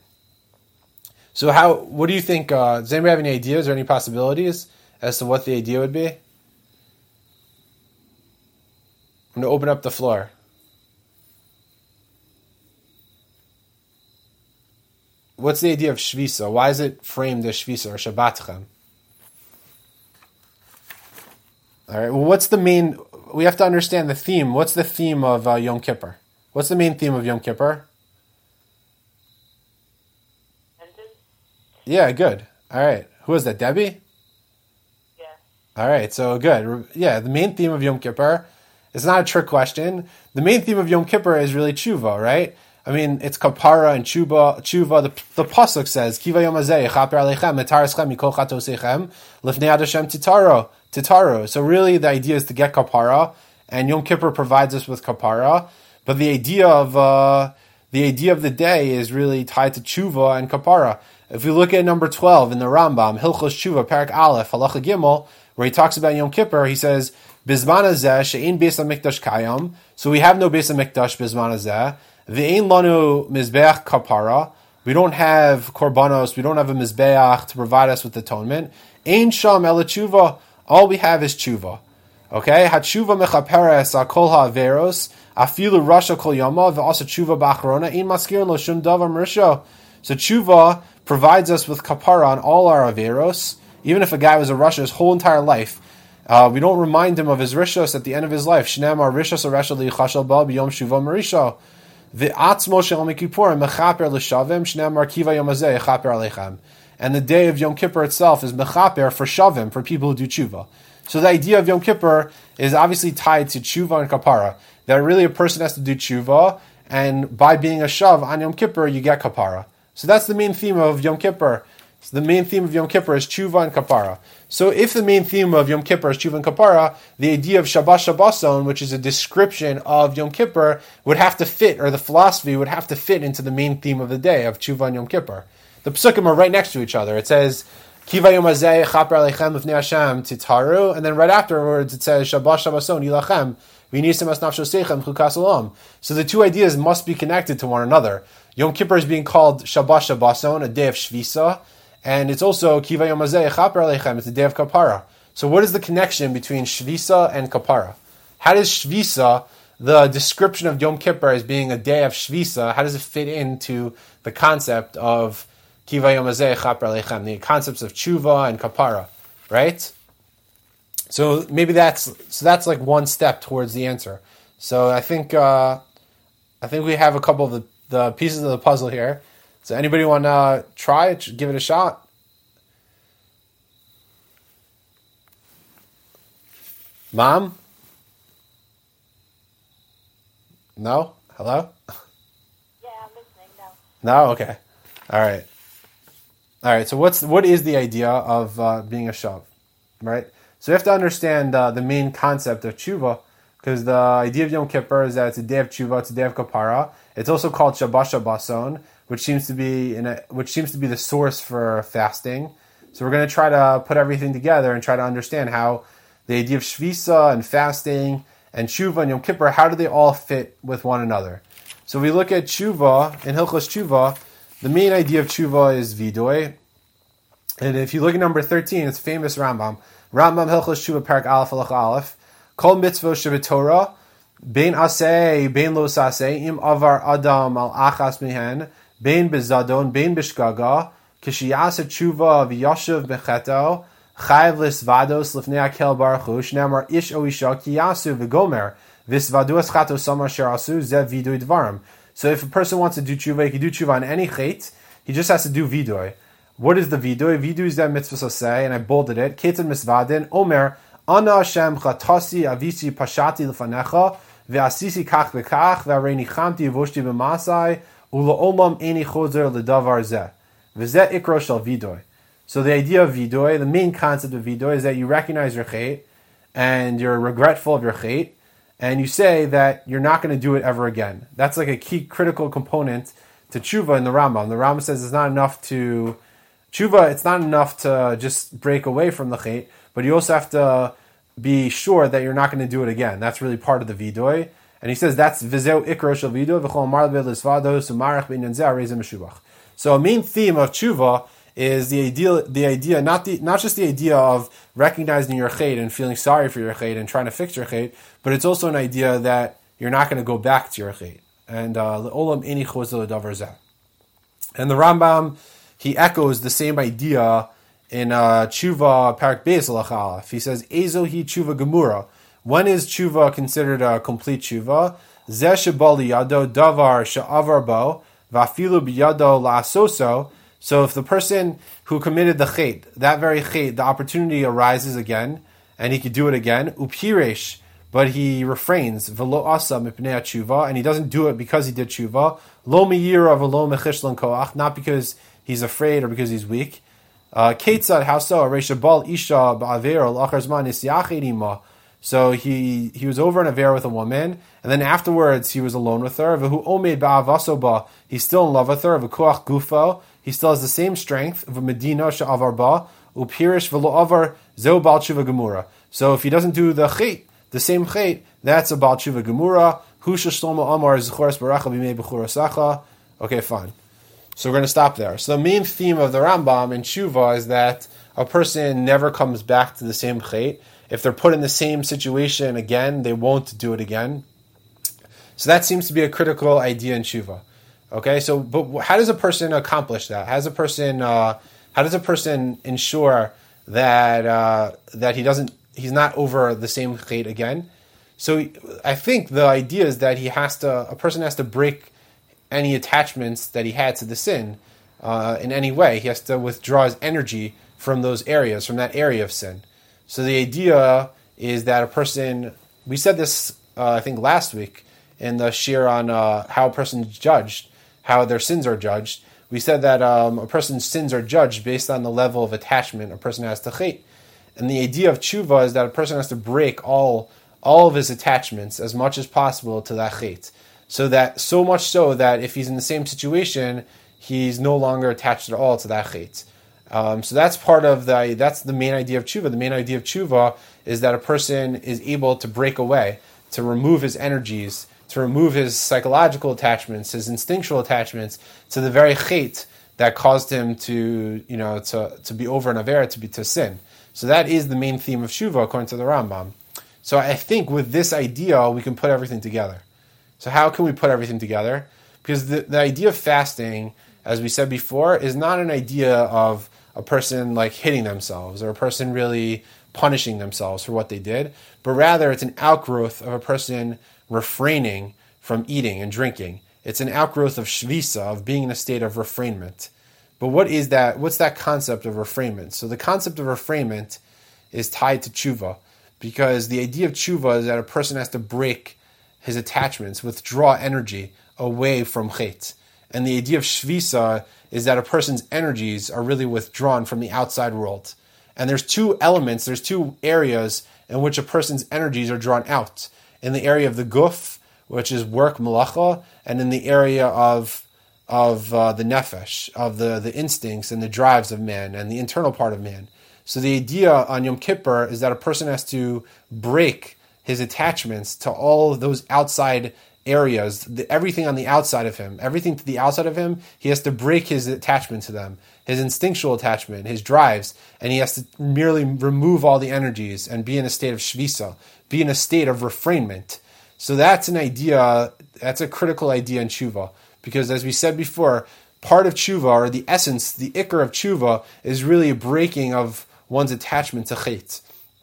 So how? What do you think? Uh, does anybody have any ideas or any possibilities as to what the idea would be? I'm going to open up the floor. What's the idea of Shvisa? Why is it framed as Shvisa or Shabbatachem? All right. Well, what's the main? We have to understand the theme. What's the theme of uh, Yom Kippur? What's the main theme of Yom Kippur? Yeah, good. All right. Who is that? Debbie? Yeah. All right. So good. Yeah, the main theme of Yom Kippur. It's not a trick question. The main theme of Yom Kippur is really tshuva, right? I mean, it's kapara and tshuva. Tshuva. The, the pasuk says, "Kiva yom hazeh yechaper aleichem etareschem mikol chatosechem lifnei ad Hashem titaro titaro." So really, the idea is to get kapara, and Yom Kippur provides us with kapara. But the idea of uh, the idea of the day is really tied to tshuva and kapara. If we look at number twelve in the Rambam, Hilchos Tshuva, Parak Aleph, Halacha Gimel, where he talks about Yom Kippur, he says, "Bizman hazeh she'ein beis hamikdash kayam." So we have no beis hamikdash bizman hazeh. Ve'ein lanu mizbeach kapara. We don't have korbanos. We don't have a mizbeach to provide us with atonement. Ein sham ela tshuva. All we have is tshuva. Okay, hatshuva mechaperes akol ha'averos afilu rasha kol yama ve'asa tshuva ba'achrona ein maskirin lo shum davar merisho. So tshuva provides us with kapara on all our averos. Even if a guy was a rasha his whole entire life, Uh, we don't remind him of his rishos at the end of his life. Shneimar rishos aresha liyichashal ba b'yom shuva marisha. V'atzmo shel Yom Kippur mechaper l'shavim. Shneimar kiva yom hazeh yechaper aleichem. And the day of Yom Kippur itself is mechaper for shavim, for people who do tshuva. So the idea of Yom Kippur is obviously tied to tshuva and kapara. That really a person has to do tshuva, and by being a shav on Yom Kippur, you get kapara. So that's the main theme of Yom Kippur. So the main theme of Yom Kippur is tshuva and kapara. So if the main theme of Yom Kippur is tshuva and kapara, the idea of Shabbat Shabboson, which is a description of Yom Kippur, would have to fit, or the philosophy would have to fit into the main theme of the day of tshuva and Yom Kippur. The psukim are right next to each other. It says, Kiva Yom Hazeh Chaper Aleichem Lifnei Hashem Titharu, and then right afterwards it says, Shabbat Shabboson Yilachem V'nisem As Nafsho Seichem Chukas Olam. So the two ideas must be connected to one another. Yom Kippur is being called Shabbat Shabboson, a day of Shvisa, and it's also Kiva Yom Hazeh Chaper Aleichem, it's a day of Kapara. So what is the connection between Shvisa and Kapara? How does Shvisa, the description of Yom Kippur as being a day of Shvisa, how does it fit into the concept of Kiva Yom Hazeh Chaper Aleichem, the concepts of tshuva and kapara, right? So maybe that's so that's like one step towards the answer. So I think uh, I think we have a couple of the, the pieces of the puzzle here. So anybody want to uh, try it? Give it a shot. Mom? No? Hello? Yeah, I'm listening now. No? Okay. All right. All right, so what's what is the idea of uh, being a shav, right? So you have to understand uh, the main concept of tshuva, because the idea of Yom Kippur is that it's a day of tshuva, it's a day of kapara. It's also called Shabbat Shabboson, which seems to be in a, which seems to be the source for fasting. So we're going to try to put everything together and try to understand how the idea of shvisa and fasting and tshuva and Yom Kippur, how do they all fit with one another? So we look at tshuva in Hilchos Tshuva. The main idea of tshuva is vidoy, and if you look at number thirteen, it's famous Rambam. Rambam Hilchos Tshuva Parak Aleph Halach Aleph. Kol mitzvah shebetorah, bein aseh, bein lo saseh, im avar adam al achas mihen, bein bezadon, bein bishgaga, kishiyasa tshuva v'yashuv becheto, chayv lisvados lifnei akel baruch hu, shneimar ish o isha kiyasu v'gomer, visvaduas chato samar sherasu, zev vidoy dvarim. So if a person wants to do tshuva, he can do tshuva on any chait. He just has to do vidoy. What is the vidoy? Vidoy is that mitzvah saseh, and I bolded it. Ketzad misvadin, omer, ana Hashem chatasi avisi pashati lefanecha, ve'asisi kach v'kach, ve'areini chamti voshti b'masai, u'la'olam eni chozer l'davar zeh. V'zeh ikro shel vidoy. So the idea of vidoy, the main concept of vidoy, is that you recognize your chait, and you're regretful of your chait, and you say that you're not going to do it ever again. That's like a key critical component to tshuva in the Rambam. The Rambam says it's not enough to tshuva. It's not enough to just break away from the chait, but you also have to be sure that you're not going to do it again. That's really part of the vidoy. And he says that's v'zeu ikro shel vidoy v'chol mar le'lisvados u'marach b'inyan zeh arizim meshubach. So a main theme of tshuva is the idea, the idea, not the, not just the idea of recognizing your chait and feeling sorry for your chait and trying to fix your chait, but it's also an idea that you're not going to go back to your chait. And olam eni chozer l'davar zeh. And the Rambam, he echoes the same idea in uh, Tshuva Parak Beis Halach Aleph. He says, "Ezo hi tshuva gemura." When is tshuva considered a complete tshuva? Zeh sheba liyado davar she'avar bo va'afilu biyado la'asoso. So if the person who committed the chait, that very chait, the opportunity arises again, and he could do it again, upiresh, but he refrains, v'lo asa mipnei tshuva, and he doesn't do it because he did tshuva, lo miyira v'lo mechishlan koach, not because he's afraid or because he's weak. Ketzad, how so? Reisha bal isha ba'aver l'achar zman nisyached ima. So he he was over an aver with a woman, and then afterwards he was alone with her. V'hu omed ba'avasoba, he's still in love with her. V'koach gufo, he still has the same strength of a medina she'avar ba, upirish v'lo avar zeu bal tshuva gemura. So if he doesn't do the chait, the same chait, that's a bal tshuva gemura. Hu sheshlomo amar zechores baracha b'mei b'churasacha. Okay, fine. So we're going to stop there. So the main theme of the Rambam in tshuva is that a person never comes back to the same chait. If they're put in the same situation again, they won't do it again. So that seems to be a critical idea in tshuva. Okay, so but how does a person accomplish that? How does a person uh, how does a person ensure that uh, that he doesn't he's not over the same chait again. So I think the idea is that he has to, a person has to break any attachments that he had to the sin uh, in any way. He has to withdraw his energy from those areas, from that area of sin. So the idea is that a person, we said this uh, I think last week in the shir on uh, how a person is judged, how their sins are judged. We said that um, a person's sins are judged based on the level of attachment a person has to chait. And the idea of tshuva is that a person has to break all all of his attachments as much as possible to that chait. So that, so much so that if he's in the same situation, he's no longer attached at all to that chait. Um, so that's part of the, that's the main idea of tshuva. The main idea of tshuva is that a person is able to break away, to remove his energies, to remove his psychological attachments, his instinctual attachments to the very chait that caused him to, you know, to, to be over an avera, to be to sin. So that is the main theme of tshuva according to the Rambam. So I think with this idea we can put everything together. So how can we put everything together? Because the, the idea of fasting, as we said before, is not an idea of a person like hitting themselves or a person really punishing themselves for what they did, but rather it's an outgrowth of a person refraining from eating and drinking. It's an outgrowth of shvisa, of being in a state of refrainment. But what is that? What's that concept of refrainment? So the concept of refrainment is tied to tshuva, because the idea of tshuva is that a person has to break his attachments, withdraw energy away from chet. And the idea of shvisa is that a person's energies are really withdrawn from the outside world. And there's two elements, there's two areas in which a person's energies are drawn out. In the area of the guf, which is work, malacha, and in the area of of uh, the nefesh, of the, the instincts and the drives of man and the internal part of man. So the idea on Yom Kippur is that a person has to break his attachments to all of those outside areas, the, everything on the outside of him, everything to the outside of him, he has to break his attachment to them, his instinctual attachment, his drives, and he has to merely remove all the energies and be in a state of shvisa, be in a state of refrainment. So that's an idea, that's a critical idea in tshuva, because as we said before, part of tshuva, or the essence, the ikar of tshuva, is really a breaking of one's attachment to chet.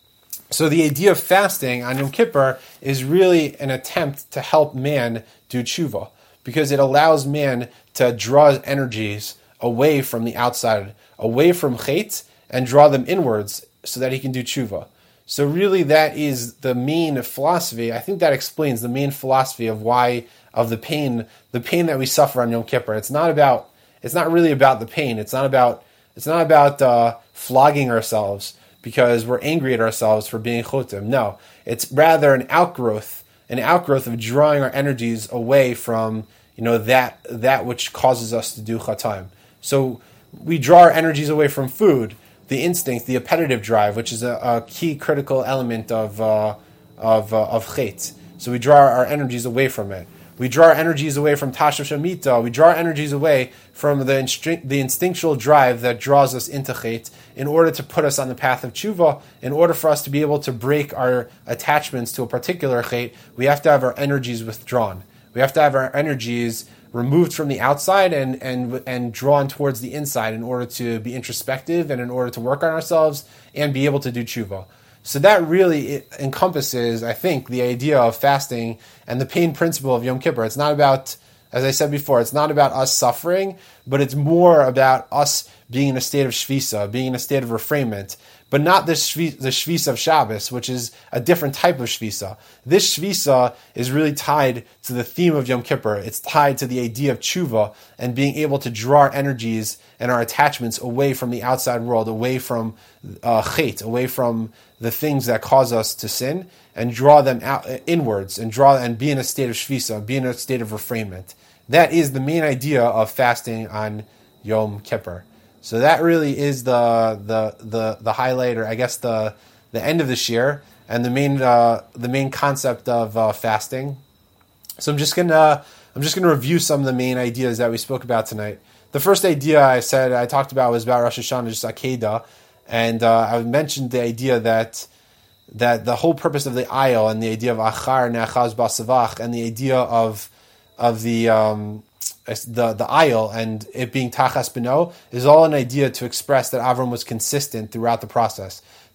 So the idea of fasting on Yom Kippur is really an attempt to help man do tshuva, because it allows man to draw energies away from the outside, away from chet, and draw them inwards so that he can do tshuva. So really that is the main philosophy. I think that explains the main philosophy of why, of the pain, the pain that we suffer on Yom Kippur. It's not about, it's not really about the pain. It's not about, it's not about uh, flogging ourselves because we're angry at ourselves for being chotem. No, it's rather an outgrowth, an outgrowth of drawing our energies away from, you know, that that which causes us to do chatam. So we draw our energies away from food, the instinct, the appetitive drive, which is a, a key critical element of uh, of uh, of chet. So we draw our energies away from it. We draw our energies away from Tashav Shamita. We draw our energies away from the instri- the instinctual drive that draws us into chet in order to put us on the path of tshuva. In order for us to be able to break our attachments to a particular chet, we have to have our energies withdrawn. We have to have our energies removed from the outside and, and, and drawn towards the inside in order to be introspective and in order to work on ourselves and be able to do tshuva. So that really encompasses, I think, the idea of fasting and the pain principle of Yom Kippur. It's not about, as I said before, it's not about us suffering, but it's more about us being in a state of shvisa, being in a state of refrainment, but not this shvi, the shvisa of Shabbos, which is a different type of shvisa. This shvisa is really tied to the theme of Yom Kippur. It's tied to the idea of tshuva and being able to draw our energies and our attachments away from the outside world, away from uh, chet, away from the things that cause us to sin, and draw them out inwards, and draw and be in a state of shvisa, be in a state of refrainment. That is the main idea of fasting on Yom Kippur. So that really is the the the, the highlight, or I guess the the end of this year, and the main uh, the main concept of uh, fasting. So I'm just gonna I'm just gonna review some of the main ideas that we spoke about tonight. The first idea I said I talked about was about Rosh Hashanah, just Akedah, and uh, I mentioned the idea that that the whole purpose of the aisle and the idea of Achar Ne'achaz Basavach and the idea of of the um, the the aisle and it being Tachas Beno is all an idea to express that Avram was consistent throughout the process,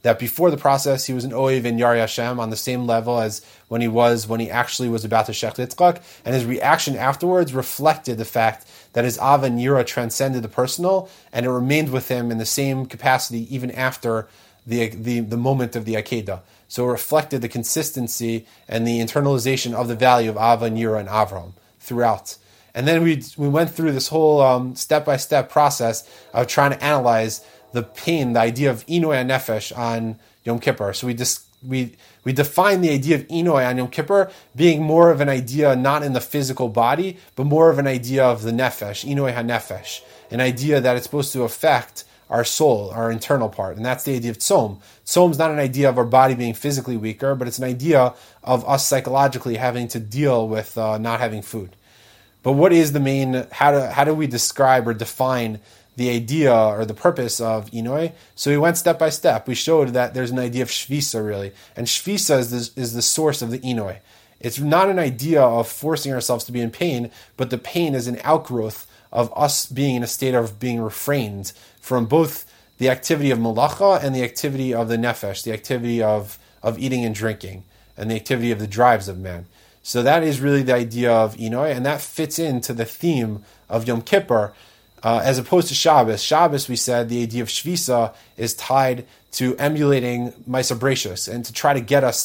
that before the process, he was an Oev and Yari Hashem on the same level as when he was when he actually was about to Shech Yitzchak, and his reaction afterwards reflected the fact that his Ava and Yira transcended the personal, and it remained with him in the same capacity even after the the, the moment of the Akedah. So it reflected the consistency and the internalization of the value of Ava and Yira and Avraham throughout. And then we we went through this whole um, step-by-step process of trying to analyze the pain, the idea of Inoy HaNefesh on Yom Kippur. So we dis- we we define the idea of Inoy on Yom Kippur being more of an idea not in the physical body, but more of an idea of the Nefesh, Inoy HaNefesh, an idea that it's supposed to affect our soul, our internal part. And that's the idea of Tzom. Tzom is not an idea of our body being physically weaker, but it's an idea of us psychologically having to deal with uh, not having food. But what is the main, how do, how do we describe or define the idea or the purpose of Inoy? So we went step by step. We showed that there's an idea of Shvisa, really. And Shvisa is the, is the source of the Inoy. It's not an idea of forcing ourselves to be in pain, but the pain is an outgrowth of us being in a state of being refrained from both the activity of Malacha and the activity of the Nefesh, the activity of, of eating and drinking, and the activity of the drives of man. So that is really the idea of Inoy, and that fits into the theme of Yom Kippur, uh, as opposed to Shabbos. Shabbos, we said, the idea of Shvisa is tied to emulating Maisa Brachos, and to try to get us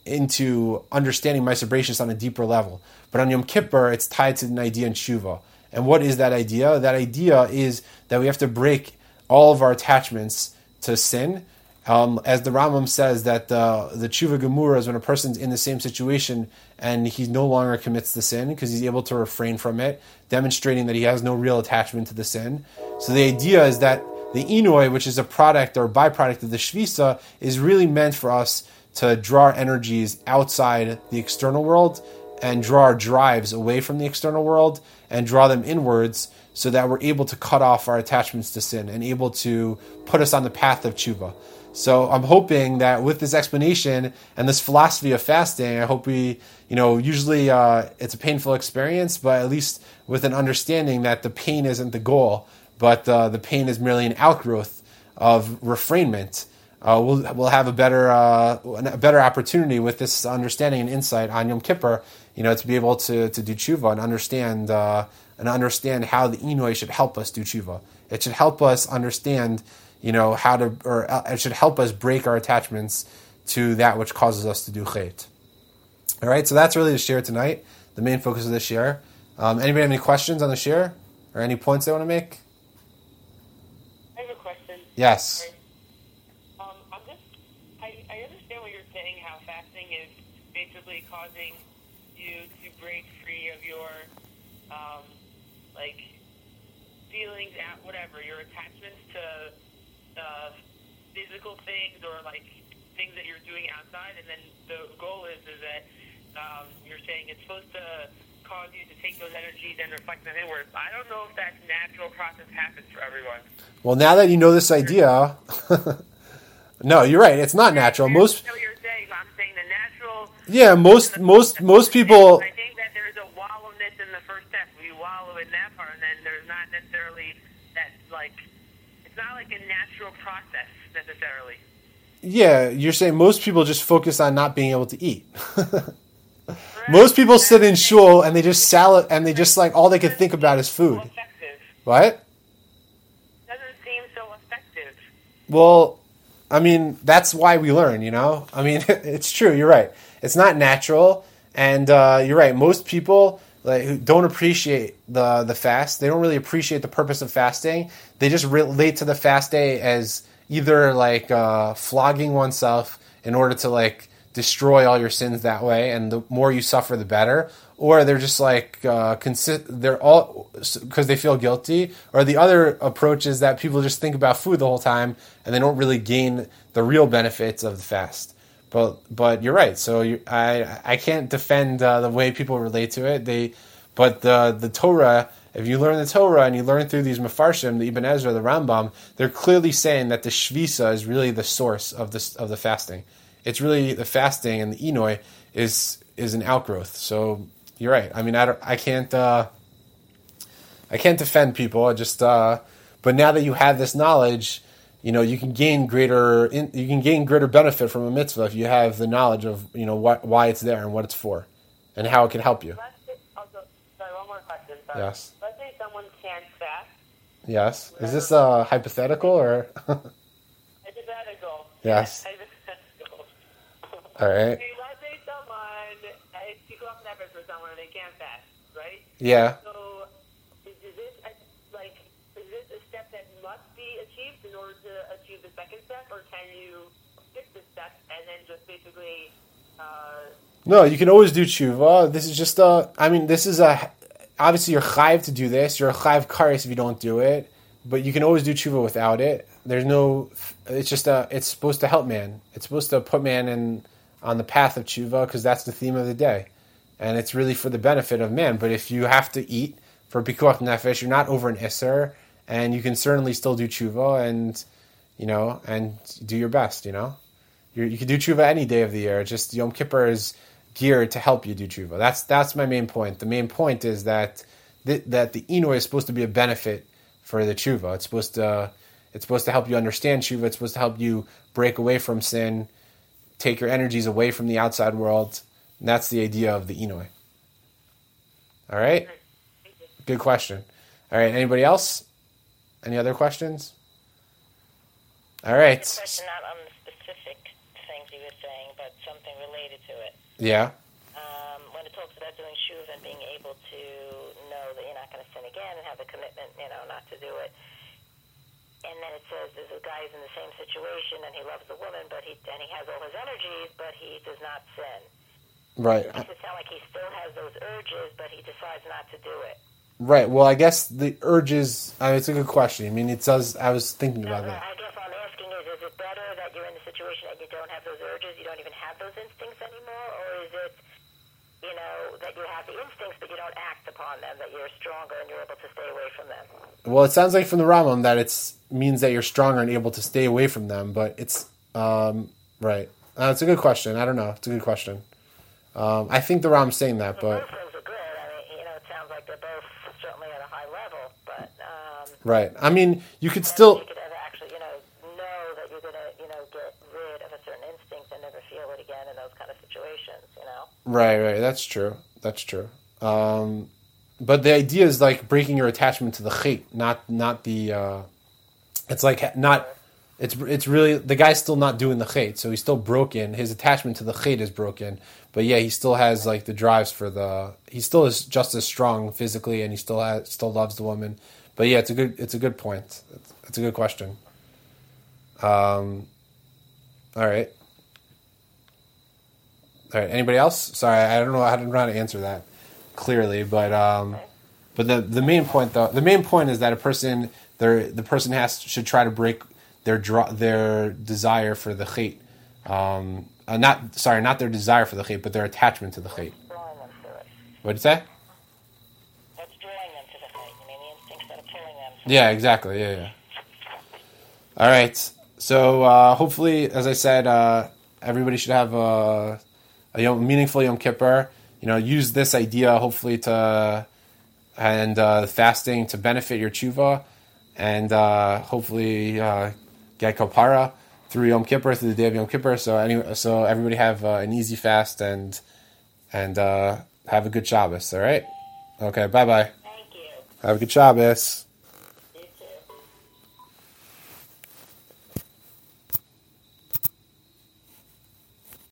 into understanding Maisa Brachos on a deeper level. But on Yom Kippur, it's tied to an idea in Tshuva. And what is that idea? That idea is that we have to break all of our attachments to sin. Um, as the Rambam says, that uh, the tshuva gemura is when a person's in the same situation and he no longer commits the sin because he's able to refrain from it, demonstrating that he has no real attachment to the sin. So the idea is that the Inoy, which is a product or byproduct of the Shvisa, is really meant for us to draw our energies outside the external world and draw our drives away from the external world and draw them inwards, so that we're able to cut off our attachments to sin and able to put us on the path of tshuva. So I'm hoping that with this explanation and this philosophy of fasting, I hope we, you know, usually uh, it's a painful experience, but at least with an understanding that the pain isn't the goal, but uh, the pain is merely an outgrowth of refrainment. Uh, we'll we'll have a better uh, a better opportunity with this understanding and insight on Yom Kippur, you know, to be able to to do tshuva and understand uh, and understand how the Inoy should help us do tshuva. It should help us understand, you know, how to, or it should help us break our attachments to that which causes us to do chet. All right, so that's really the share tonight, the main focus of the share. Um, anybody have any questions on the share or any points they want to make? I have a question. Yes. Um, I'm just, I, I understand what you're saying, how fasting is basically causing you to break free of your, um, like, feelings at whatever, your attachments to uh, physical things or, like, things that you're doing outside, and then the goal is, is that um, you're saying it's supposed to cause you to take those energies and reflect them inward. I don't know if that natural process happens for everyone. Well, now that you know this idea, no, you're right. It's not natural. Most. I know what you're saying. I'm saying the natural. Yeah, most most most people. I think that there's a wallowness in the first step. We wallow in that part, and then there's not necessarily that, like, it's not like a natural process necessarily. Yeah, you're saying most people just focus on not being able to eat. Most people sit in shul and they just salad and they just like all they can think about is food. What? Doesn't seem so effective. Well, I mean, that's why we learn, you know? I mean, it's true, you're right. It's not natural, and uh, you're right. Most people like who don't appreciate the the fast. They don't really appreciate the purpose of fasting. They just relate to the fast day as either like uh, flogging oneself in order to like destroy all your sins that way, and the more you suffer, the better. Or they're just like uh, consi- they're all because they feel guilty. Or the other approach is that people just think about food the whole time, and they don't really gain the real benefits of the fast. But but you're right. So you, I I can't defend uh, the way people relate to it. They but the the Torah. If you learn the Torah and you learn through these Mefarshim, the Ibn Ezra, the Rambam, they're clearly saying that the Shvisa is really the source of this of the fasting. It's really the fasting, and the Inoy is is an outgrowth. So you're right. I mean, I, don't, I can't uh, I can't defend people. I just uh, but now that you have this knowledge, you know, you can gain greater in, you can gain greater benefit from a mitzvah if you have the knowledge of, you know, what, why it's there and what it's for, and how it can help you. Let's say, also, sorry, one more question. Sorry. Yes. Let's say someone can't fast. Yes. Is this uh, hypothetical or? Hypothetical. Yes. Hypothetical. All right. Okay, let's say someone, uh, it's pikuach nefesh for someone and they can't fast, right? Yeah. So, is, is this a, like, is this a step that must be achieved in order to achieve the second step, or can you skip this step and then just basically? Uh, No, you can always do tshuva. This is just a. I mean, this is a. Obviously, you're chayiv to do this. You're a chayiv kares if you don't do it, but you can always do tshuva without it. There's no. It's just a. It's supposed to help man. It's supposed to put man in on the path of tshuva because that's the theme of the day, and it's really for the benefit of man. But if you have to eat for pikuach nefesh, you're not over an isser, and you can certainly still do tshuva and, you know, and do your best. You know, you're, you can do tshuva any day of the year. Just Yom Kippur is geared to help you do tshuva. That's that's my main point. The main point is that th- that the inoy is supposed to be a benefit for the tshuva. It's supposed to it's supposed to help you understand tshuva. It's supposed to help you break away from sin, take your energies away from the outside world. And that's the idea of the inoy. All right? Good question. All right, anybody else? Any other questions? All right. Question not on the specific things you were saying, but something related to it. Yeah. Um, when it talks about doing shuv and being able to know that you're not going to sin again and have the commitment, you know, not to do it. And then it says there's a guy who's in the same situation and he loves the woman, but he and he has all his energies, but he does not sin. Right. It makes it sound like he still has those urges, but he decides not to do it. Right. Well, I guess the urges. I mean, it's a good question. I mean, it does. I was thinking about No, that. I guess what I'm asking is: is it better that you're in the situation and you don't have those urges, you don't even have those instincts anymore, or is it, you know, that you have the instincts but you don't act upon them, that you're stronger and you're able to stay away from them? Well, it sounds like from the Rambam that it's means that you're stronger and able to stay away from them. But it's um, right. Uh, it's a good question. I don't know. It's a good question. Um, I think the Rambam's saying that, but Both things are good. I mean, you know, it sounds like they're both certainly at a high level, but um, right. I mean, you could you still. could ever actually, you know, know that you're going to, you know, get rid of a certain instinct and never feel it again in those kind of situations, you know? Right. Right. That's true. That's true. Um, but the idea is like breaking your attachment to the chait, not not the. Uh, it's like not. It's it's really the guy's still not doing the chait, so he's still broken. His attachment to the chait is broken, but yeah, he still has like the drives for the. He still is just as strong physically, and he still has still loves the woman. But yeah, it's a good it's a good point. It's, it's a good question. Um. All right. All right. Anybody else? Sorry, I don't know. I don't know how to answer that clearly, but um, but the the main point though, the main point is that a person, there the person has should try to break their draw, their desire for the chait, um, uh, not sorry, not their desire for the chait, but their attachment to the chait. Drawing them to it. What'd you say? What's drawing them to the thing? You mean the instincts that are pulling them? Yeah, exactly. Yeah, yeah. All right. So uh, hopefully, as I said, uh, everybody should have a, a Yom, meaningful Yom Kippur. You know, use this idea hopefully to and uh, fasting to benefit your tshuva, and uh, hopefully uh, get kapara through Yom Kippur, through the day of Yom Kippur. So anyway, so everybody have uh, an easy fast and and uh, have a good Shabbos. All right. Okay. Bye bye. Thank you. Have a good Shabbos.